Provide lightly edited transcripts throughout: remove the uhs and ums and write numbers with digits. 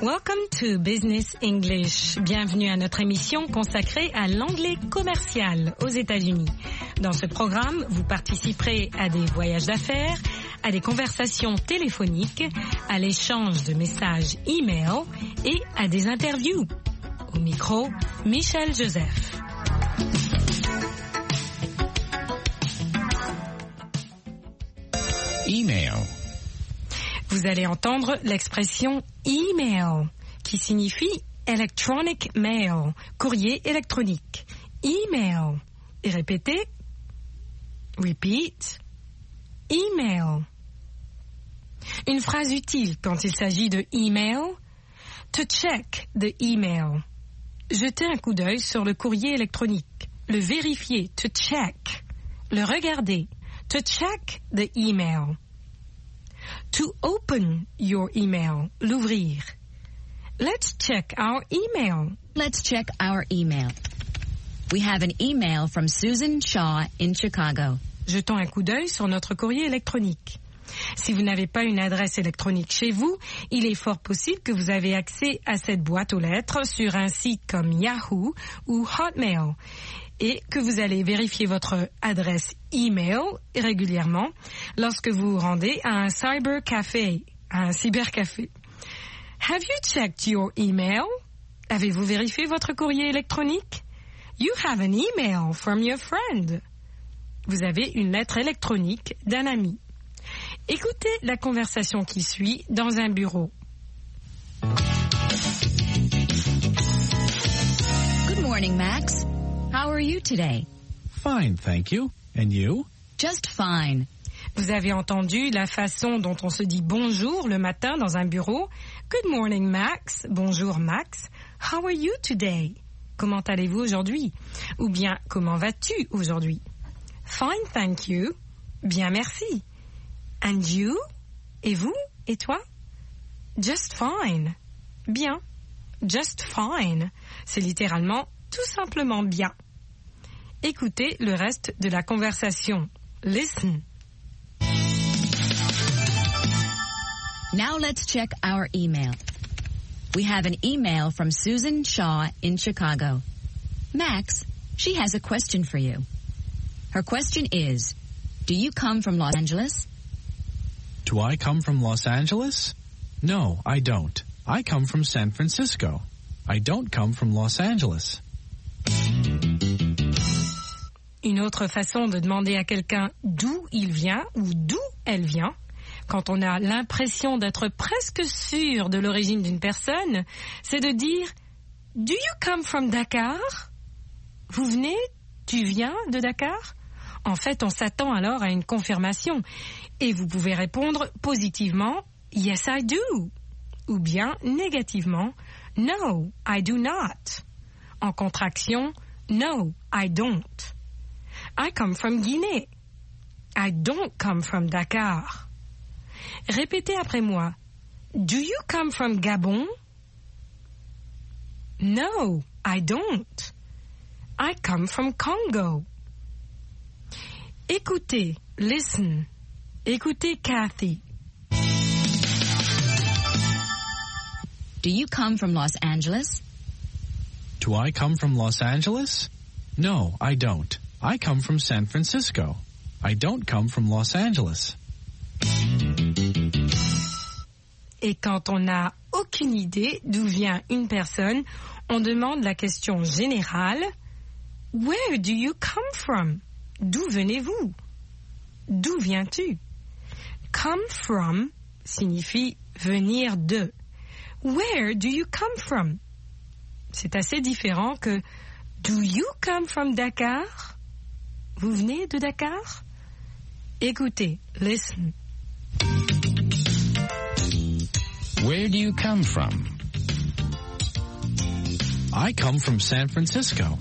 Welcome to Business English. Bienvenue à notre émission consacrée à l'anglais commercial aux États-Unis. Dans ce programme, vous participerez à des voyages d'affaires, à des conversations téléphoniques, à l'échange de messages e-mail et à des interviews. Au micro, Michel Joseph. Email. Vous allez entendre l'expression email, qui signifie electronic mail, courrier électronique. Email. Et répétez. Repeat. Email. Une phrase utile quand il s'agit de email. To check the email. Jeter un coup d'œil sur le courrier électronique. Le vérifier. To check. Le regarder. To check the email. To open your email. L'ouvrir. Let's check our email. Let's check our email. We have an email from Susan Shaw in Chicago. Jetons un coup d'œil sur notre courrier électronique. Si vous n'avez pas une adresse électronique chez vous, il est fort possible que vous avez accès à cette boîte aux lettres sur un site comme Yahoo ou Hotmail et que vous allez vérifier votre adresse email régulièrement lorsque vous vous rendez à un cybercafé. Have you checked your email? Avez-vous vérifié votre courrier électronique? You have an email from your friend. Vous avez une lettre électronique d'un ami. Écoutez la conversation qui suit dans un bureau. Good morning, Max. How are you today? Fine, thank you. And you? Just fine. Vous avez entendu la façon dont on se dit bonjour le matin dans un bureau. Good morning, Max. Bonjour, Max. How are you today? Comment allez-vous aujourd'hui? Ou bien, comment vas-tu aujourd'hui? Fine, thank you. Bien, merci. And you? Et vous? Et toi? Just fine. Bien. Just fine. C'est littéralement tout simplement bien. Écoutez le reste de la conversation. Listen. Now let's check our email. We have an email from Susan Shaw in Chicago. Max, she has a question for you. Her question is, do you come from Los Angeles? Do I come from Los Angeles? No, I don't. I come from San Francisco. I don't come from Los Angeles. Une autre façon de demander à quelqu'un d'où il vient ou d'où elle vient, quand on a l'impression d'être presque sûr de l'origine d'une personne, c'est de dire « Do you come from Dakar ?» Vous venez, tu viens de Dakar? En fait, on s'attend alors à une confirmation. Et vous pouvez répondre positivement « Yes, I do » ou bien négativement « No, I do not ». En contraction « No, I don't ». I come from Guinée. I don't come from Dakar. Répétez après moi. Do you come from Gabon? No, I don't. I come from Congo. Écoutez, listen. Écoutez Kathy. Do you come from Los Angeles? Do I come from Los Angeles? No, I don't. I come from San Francisco. I don't come from Los Angeles. Et quand on n'a aucune idée d'où vient une personne, on demande la question générale « Where do you come from ?» D'où venez-vous? D'où viens-tu? Come from signifie venir de. Where do you come from? C'est assez différent que Do you come from Dakar? Vous venez de Dakar? Écoutez, listen. Where do you come from? I come from San Francisco.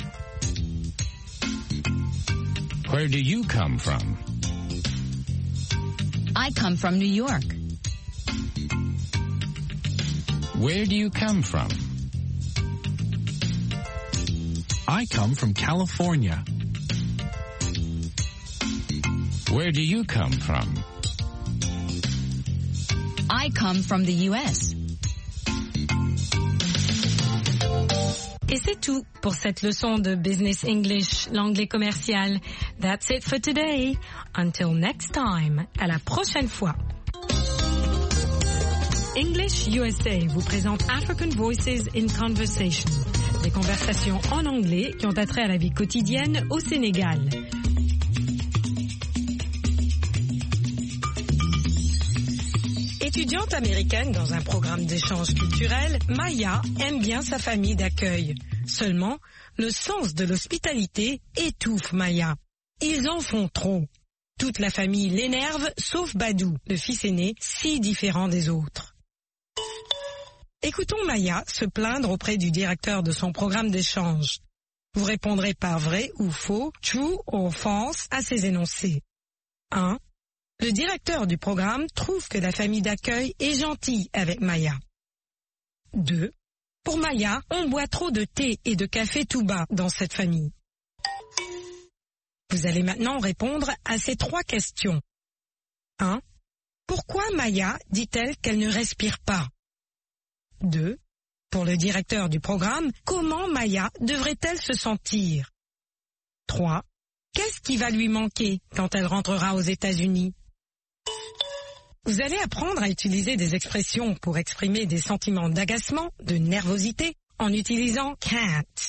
Where do you come from? I come from New York. Where do you come from? I come from California. Where do you come from? I come from the U.S. Et c'est tout pour cette leçon de Business English, l'anglais commercial. That's it for today. Until next time. À la prochaine fois. English USA vous présente African Voices in Conversation. Des conversations en anglais qui ont attrait à la vie quotidienne au Sénégal. Étudiante américaine dans un programme d'échange culturel, Maya aime bien sa famille d'accueil. Seulement, le sens de l'hospitalité étouffe Maya. Ils en font trop. Toute la famille l'énerve, sauf Badou, le fils aîné, si différent des autres. Écoutons Maya se plaindre auprès du directeur de son programme d'échange. Vous répondrez par vrai ou faux, true or false, à ces énoncés. 1. Le directeur du programme trouve que la famille d'accueil est gentille avec Maya. 2. Pour Maya, on boit trop de thé et de café tout bas dans cette famille. Vous allez maintenant répondre à ces 3 questions. 1. Pourquoi Maya dit-elle qu'elle ne respire pas? 2. Pour le directeur du programme, comment Maya devrait-elle se sentir? 3. Qu'est-ce qui va lui manquer quand elle rentrera aux États-Unis? Vous allez apprendre à utiliser des expressions pour exprimer des sentiments d'agacement, de nervosité, en utilisant can't.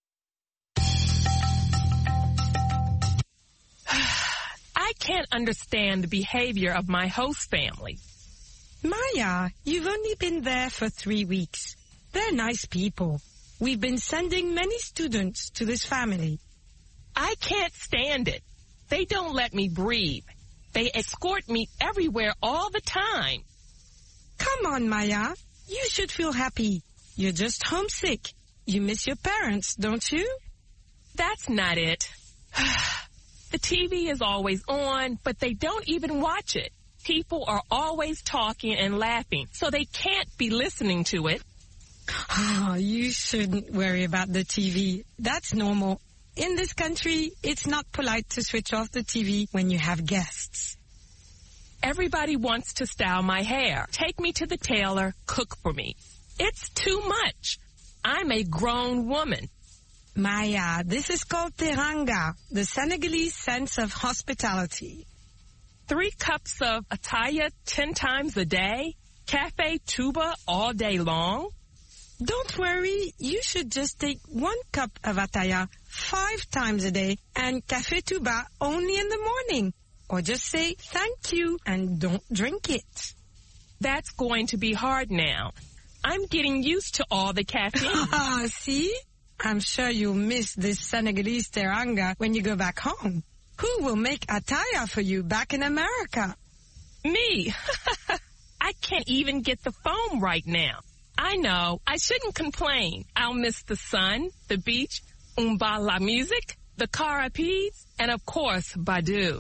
I can't understand the behavior of my host family. Maya, you've only been there for 3 weeks. They're nice people. We've been sending many students to this family. I can't stand it. They don't let me breathe. They escort me everywhere all the time. Come on, Maya. You should feel happy. You're just homesick. You miss your parents, don't you? That's not it. The TV is always on, but they don't even watch it. People are always talking and laughing, so they can't be listening to it. Oh, you shouldn't worry about the TV. That's normal. In this country, it's not polite to switch off the TV when you have guests. Everybody wants to style my hair, take me to the tailor, cook for me. It's too much. I'm a grown woman. Maya, this is called teranga, the Senegalese sense of hospitality. 3 cups of ataya 10 times a day? Cafe tuba all day long? Don't worry, you should just take 1 cup of ataya 5 times a day and café tuba only in the morning. Or just say thank you and don't drink it. That's going to be hard now. I'm getting used to all the caffeine. See? I'm sure you'll miss this Senegalese teranga when you go back home. Who will make ataya for you back in America? Me. I can't even get the phone right now. I know. I shouldn't complain. I'll miss the sun, the beach, la music, the Carapes, and of course, Badou.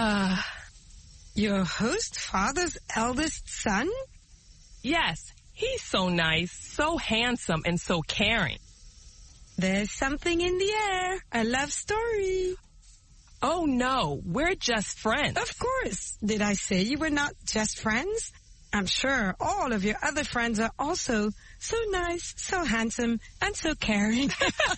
Your host father's eldest son? Yes. He's so nice, so handsome, and so caring. There's something in the air. A love story. Oh, no. We're just friends. Of course. Did I say you were not just friends? I'm sure all of your other friends are also so nice, so handsome, and so caring.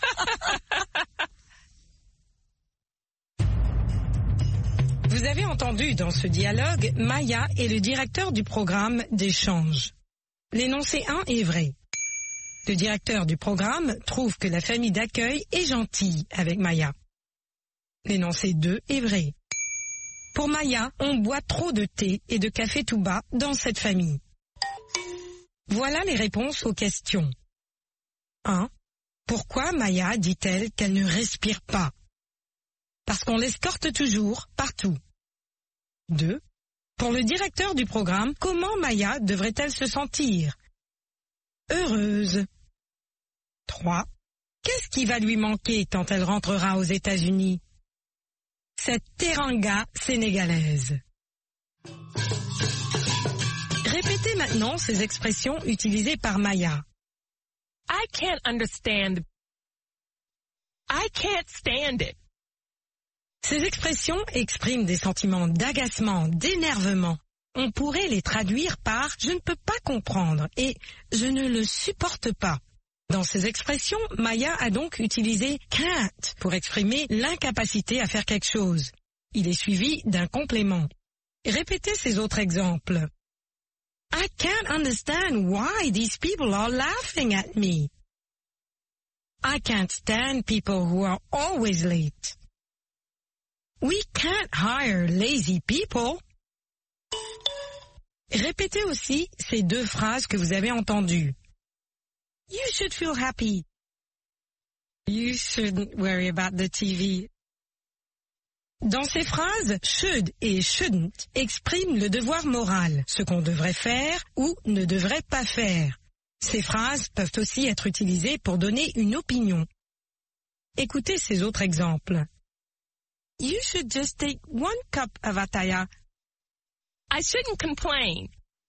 Vous avez entendu dans ce dialogue Maya et le directeur du programme d'échange. L'énoncé 1 est vrai. Le directeur du programme trouve que la famille d'accueil est gentille avec Maya. L'énoncé 2 est vrai. Pour Maya, on boit trop de thé et de café tout bas dans cette famille. Voilà les réponses aux questions. 1. Pourquoi Maya dit-elle qu'elle ne respire pas? Parce qu'on l'escorte toujours, partout. 2. Pour le directeur du programme, comment Maya devrait-elle se sentir? Heureuse. 3. Qu'est-ce qui va lui manquer quand elle rentrera aux États-Unis? Cette teranga sénégalaise. Répétez maintenant ces expressions utilisées par Maya. I can't understand. I can't stand it. Ces expressions expriment des sentiments d'agacement, d'énervement. On pourrait les traduire par « je ne peux pas comprendre » et « je ne le supporte pas ». Dans ces expressions, Maya a donc utilisé can't pour exprimer l'incapacité à faire quelque chose. Il est suivi d'un complément. Répétez ces autres exemples. I can't understand why these people are laughing at me. I can't stand people who are always late. We can't hire lazy people. Répétez aussi ces deux phrases que vous avez entendues. You should feel happy. You shouldn't worry about the TV. Dans ces phrases, should et shouldn't expriment le devoir moral, ce qu'on devrait faire ou ne devrait pas faire. Ces phrases peuvent aussi être utilisées pour donner une opinion. Écoutez ces autres exemples. You should just take 1 cup of ataya. I shouldn't complain.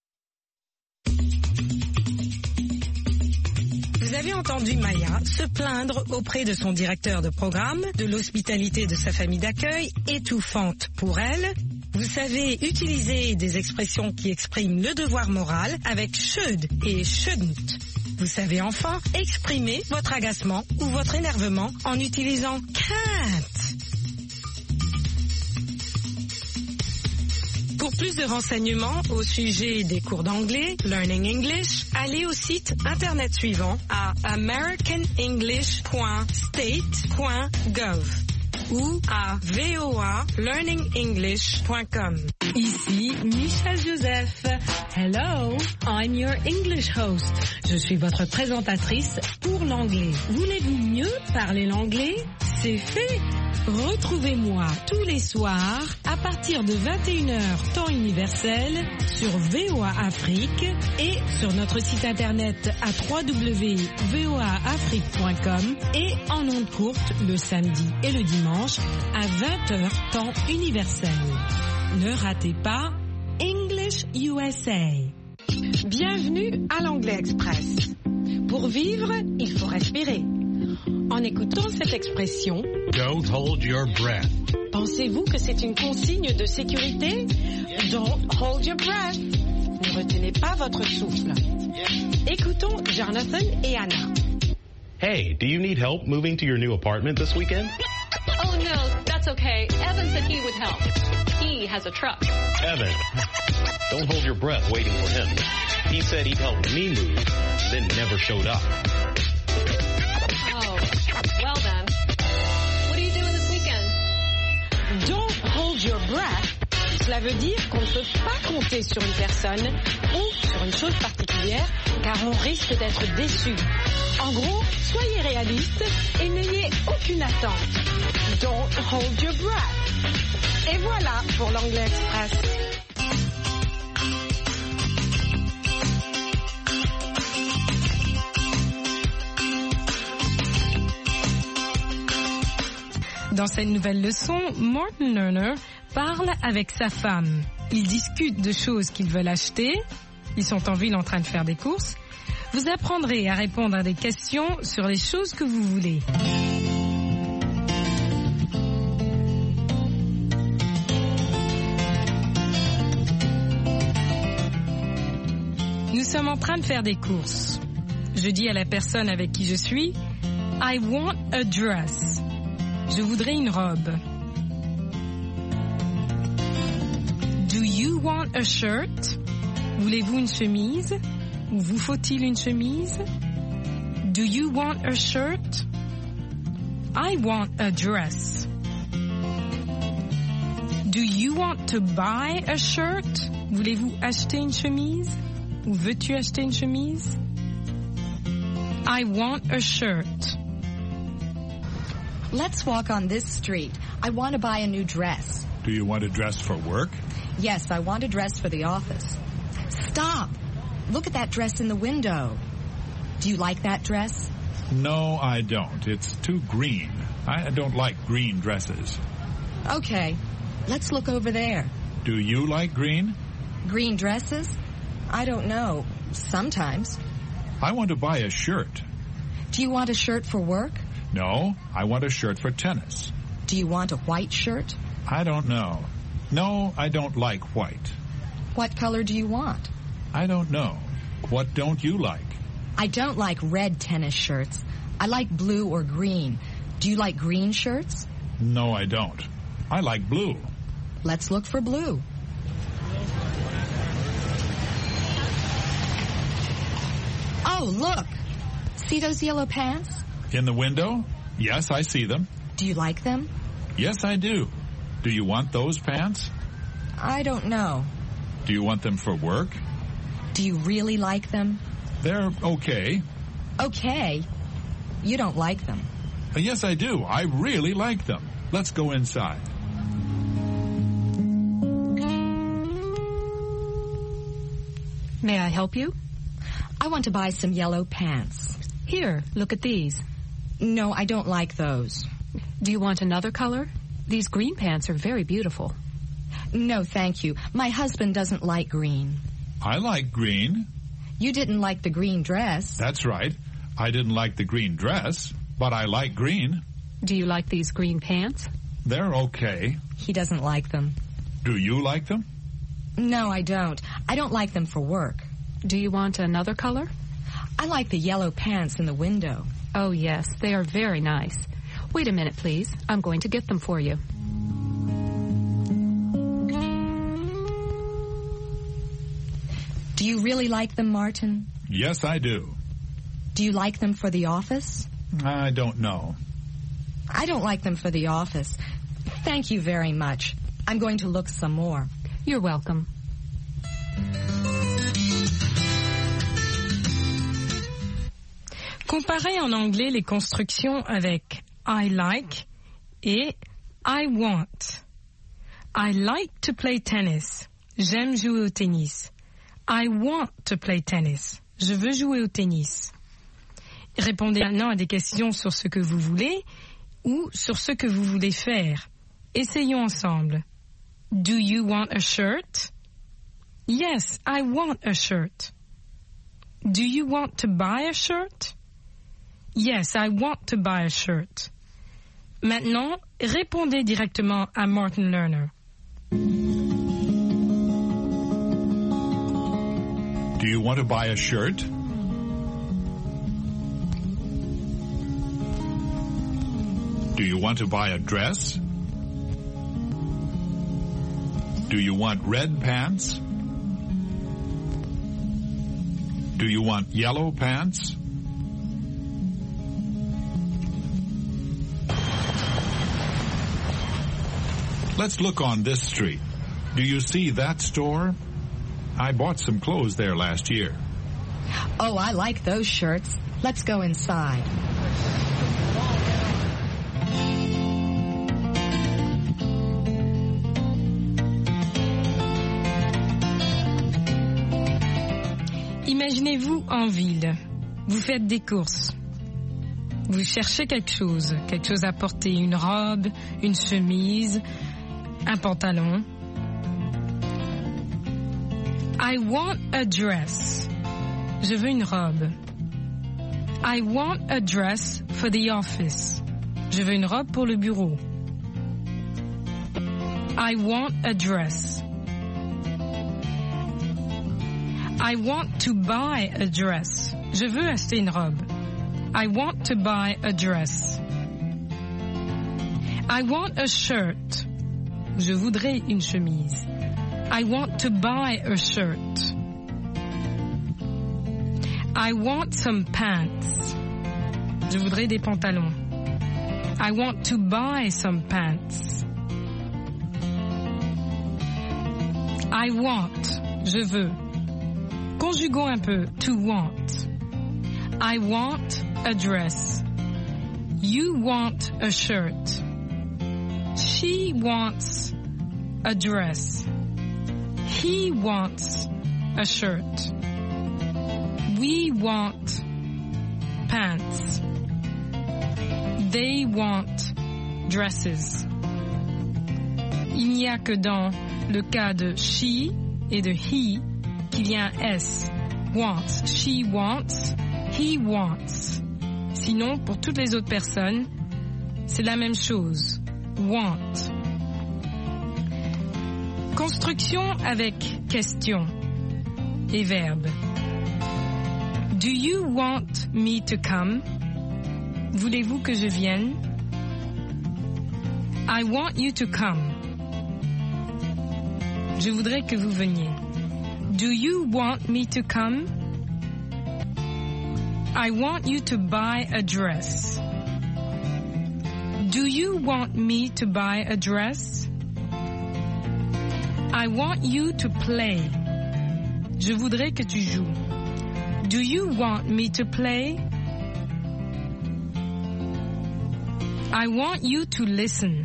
Vous avez entendu Maya se plaindre auprès de son directeur de programme de l'hospitalité de sa famille d'accueil, étouffante pour elle. Vous savez utiliser des expressions qui expriment le devoir moral avec should et shouldn't. Vous savez enfin exprimer votre agacement ou votre énervement en utilisant can't. Pour plus de renseignements au sujet des cours d'anglais, Learning English, allez au site internet suivant à americanenglish.state.gov ou à voalearningenglish.com. Ici Michelle Joseph. Hello, I'm your English host. Je suis votre présentatrice pour l'anglais. Voulez-vous mieux parler l'anglais? C'est fait. Retrouvez-moi tous les soirs à partir de 21h temps universel sur VOA Afrique et sur notre site internet à www.voaafrique.com et en ondes courtes le samedi et le dimanche à 20h temps universel. Ne ratez pas English USA. Bienvenue à l'Anglais Express. Pour vivre, il faut respirer. En écoutant cette expression, Don't hold your breath. pensez-vous que c'est une consigne de sécurité? Don't hold your breath. Ne retenez pas votre souffle. Écoutons Jonathan et Anna. Hey, do you need help moving to your new apartment this weekend? Oh, no, that's okay. Evan said he would help. He has a truck. Evan, don't hold your breath waiting for him. He said he'd help me move, then never showed up. Oh, well then. What are you doing this weekend? Don't hold your breath. Cela veut dire qu'on ne peut pas compter sur une personne ou sur une chose particulière car on risque d'être déçu. En gros, soyez réaliste et n'ayez aucune attente. Don't hold your breath. Et voilà pour l'Anglais Express. Dans cette nouvelle leçon, Morten Lerner parle avec sa femme. Ils discutent de choses qu'ils veulent acheter. Ils sont en ville en train de faire des courses. Vous apprendrez à répondre à des questions sur les choses que vous voulez. Nous sommes en train de faire des courses. Je dis à la personne avec qui je suis, I want a dress. Je voudrais une robe. Do you want a shirt? Voulez-vous une chemise? Ou vous faut-il une chemise? Do you want a shirt? I want a dress. Do you want to buy a shirt? Voulez-vous acheter une chemise? Ou veux-tu acheter une chemise? I want a shirt. Let's walk on this street. I want to buy a new dress. Do you want a dress for work? Yes, I want a dress for the office. Stop! Look at that dress in the window. Do you like that dress? No, I don't. It's too green. I don't like green dresses. Okay, let's look over there. Do you like green? Green dresses? I don't know. Sometimes. I want to buy a shirt. Do you want a shirt for work? No, I want a shirt for tennis. Do you want a white shirt? I don't know. No, I don't like white. What color do you want? I don't know. What don't you like? I don't like red tennis shirts. I like blue or green. Do you like green shirts? No, I don't. I like blue. Let's look for blue. Oh, look. See those yellow pants? In the window? Yes, I see them. Do you like them? Yes, I do. Do you want those pants? I don't know. Do you want them for work? Do you really like them? They're okay. Okay. You don't like them. Yes, I do. I really like them. Let's go inside. May I help you? I want to buy some yellow pants. Here, look at these. No, I don't like those. Do you want another color? These green pants are very beautiful. No, thank you. My husband doesn't like green. I like green. You didn't like the green dress. That's right. I didn't like the green dress, but I like green. Do you like these green pants? They're okay. He doesn't like them. Do you like them? No, I don't. I don't like them for work. Do you want another color? I like the yellow pants in the window. Oh, yes, they are very nice. Wait a minute, please. I'm going to get them for you. Do you really like them, Martin? Yes, I do. Do you like them for the office? I don't know. I don't like them for the office. Thank you very much. I'm going to look some more. You're welcome. Comparez en anglais les constructions avec I like et I want. I like to play tennis. J'aime jouer au tennis. I want to play tennis. Je veux jouer au tennis. Répondez maintenant à des questions sur ce que vous voulez ou sur ce que vous voulez faire. Essayons ensemble. Do you want a shirt? Yes, I want a shirt. Do you want to buy a shirt? Yes, I want to buy a shirt. Maintenant, répondez directement à Martin Lerner. Do you want to buy a shirt? Do you want to buy a dress? Do you want red pants? Do you want yellow pants? Let's look on this street. Do you see that store? I bought some clothes there last year. Oh, I like those shirts. Let's go inside. Imaginez-vous en ville. Vous faites des courses. Vous cherchez quelque chose à porter, une robe, une chemise, un pantalon. I want a dress. Je veux une robe. I want a dress for the office. Je veux une robe pour le bureau. I want a dress. I want to buy a dress. Je veux acheter une robe. I want to buy a dress. I want a shirt. Je voudrais une chemise. I want to buy a shirt. I want some pants. Je voudrais des pantalons. I want to buy some pants. I want. Je veux. Conjuguons un peu. To want. I want a dress. You want a shirt. She wants a dress. He wants a shirt. We want pants. They want dresses. Il n'y a que dans le cas de she et de he qu'il y a un S. Wants. She wants. He wants. Sinon, pour toutes les autres personnes, c'est la même chose. Want. Construction avec question et verbe. Do you want me to come? Voulez-vous que je vienne? I want you to come. Je voudrais que vous veniez. Do you want me to come? I want you to buy a dress. Do you want me to buy a dress? I want you to play. Je voudrais que tu joues. Do you want me to play? I want you to listen.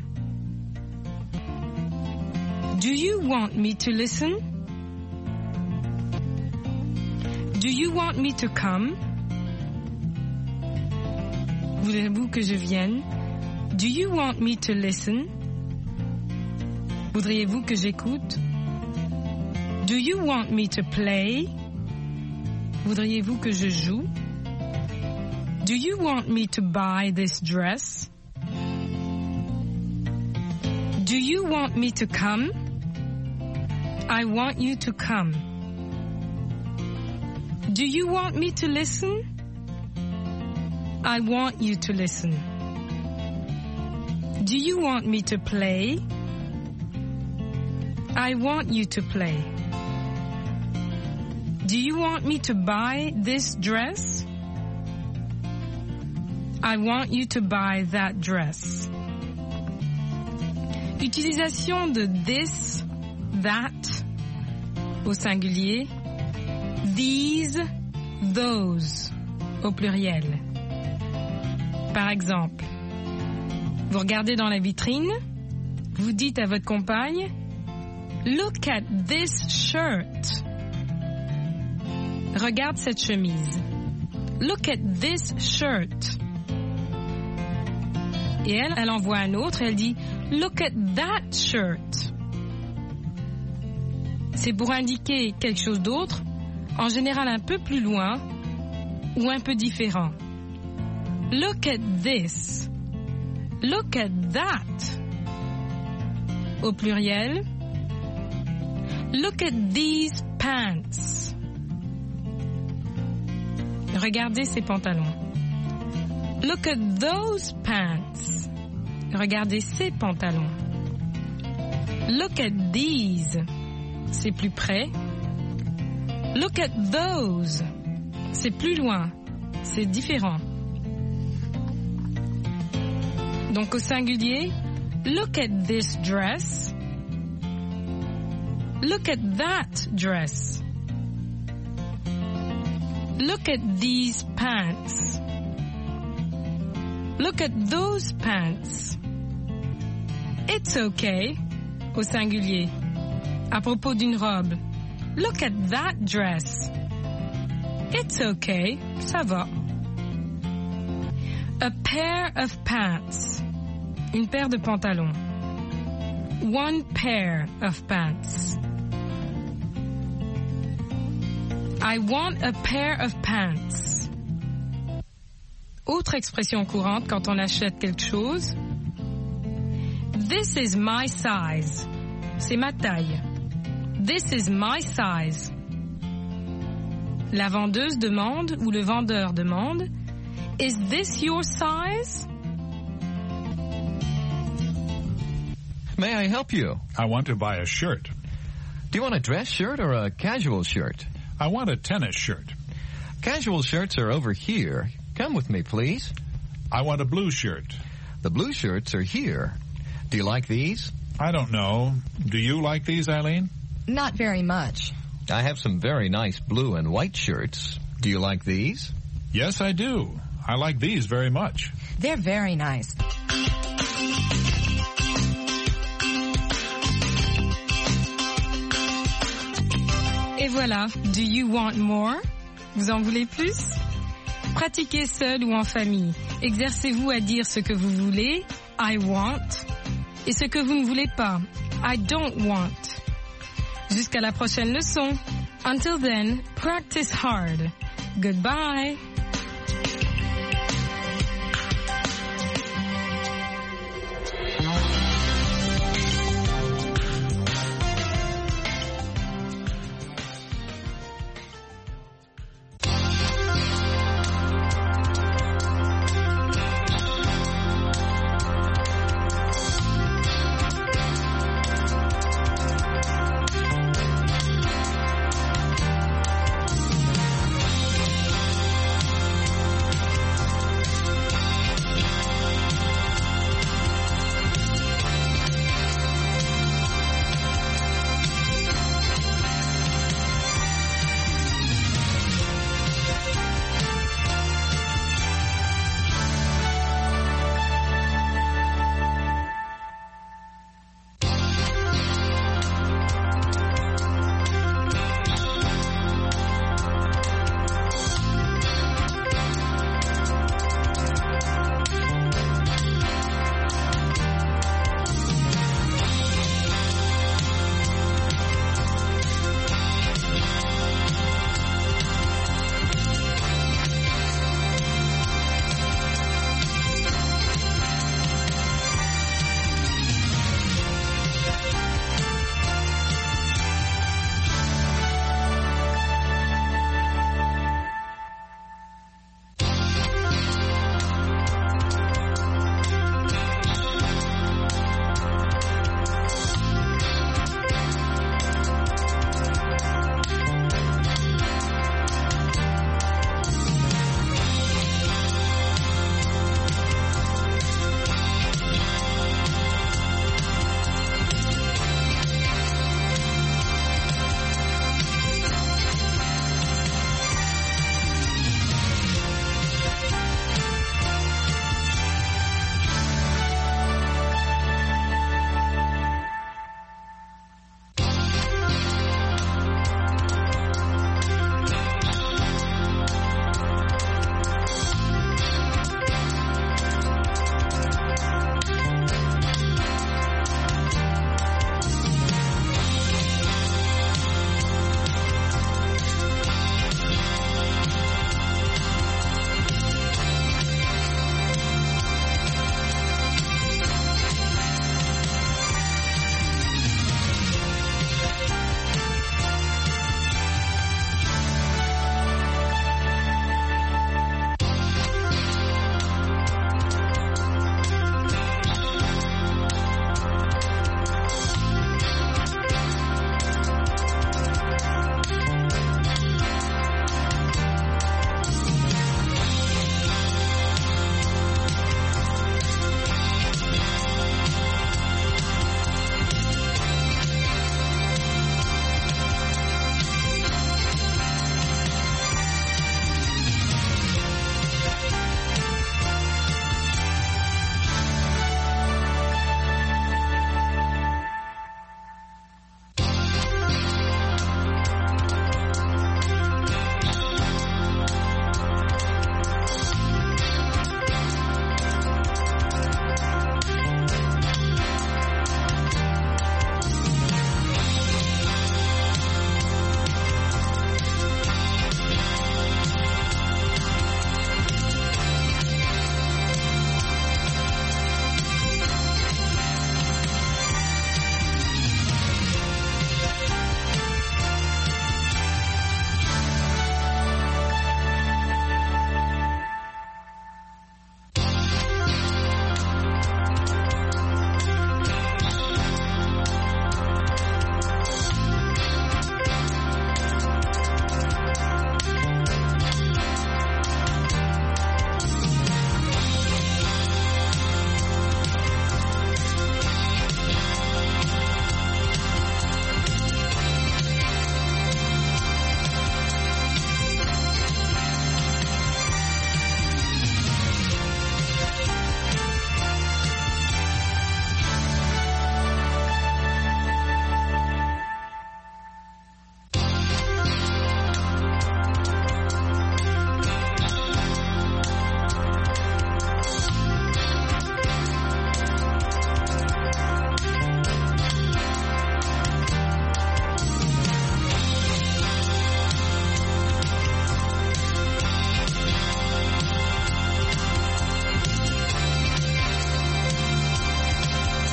Do you want me to listen? Do you want me to come? Voulez-vous que je vienne? Do you want me to listen? Voudriez-vous que j'écoute? Do you want me to play? Voudriez-vous que je joue? Do you want me to buy this dress? Do you want me to come? I want you to come. Do you want me to listen? I want you to listen. Do you want me to play? I want you to play. Do you want me to buy this dress? I want you to buy that dress. Utilisation de this, that, au singulier, these, those, au pluriel. Par exemple, vous regardez dans la vitrine, vous dites à votre compagne, Look at this shirt. Regarde cette chemise. Look at this shirt. Et elle en voit un autre et elle dit Look at that shirt. C'est pour indiquer quelque chose d'autre, en général un peu plus loin ou un peu différent. Look at this. Look at that. Au pluriel. Look at these pants. Regardez ces pantalons. Look at those pants. Regardez ces pantalons. Look at these. C'est plus près. Look at those. C'est plus loin. C'est différent. Donc au singulier, look at this dress. Look at that dress. Look at these pants. Look at those pants. It's okay, au singulier. À propos d'une robe. Look at that dress. It's okay, ça va. A pair of pants. Une paire de pantalons. One pair of pants. I want a pair of pants. Autre expression courante quand on achète quelque chose. This is my size. C'est ma taille. This is my size. La vendeuse demande ou le vendeur demande, Is this your size? May I help you? I want to buy a shirt. Do you want a dress shirt or a casual shirt? I want a tennis shirt. Casual shirts are over here. Come with me, please. I want a blue shirt. The blue shirts are here. Do you like these? I don't know. Do you like these, Eileen? Not very much. I have some very nice blue and white shirts. Do you like these? Yes, I do. I like these very much. They're very nice. Et voilà, do you want more? Vous en voulez plus? Pratiquez seul ou en famille. Exercez-vous à dire ce que vous voulez, I want, et ce que vous ne voulez pas, I don't want. Jusqu'à la prochaine leçon. Until then, practice hard. Goodbye.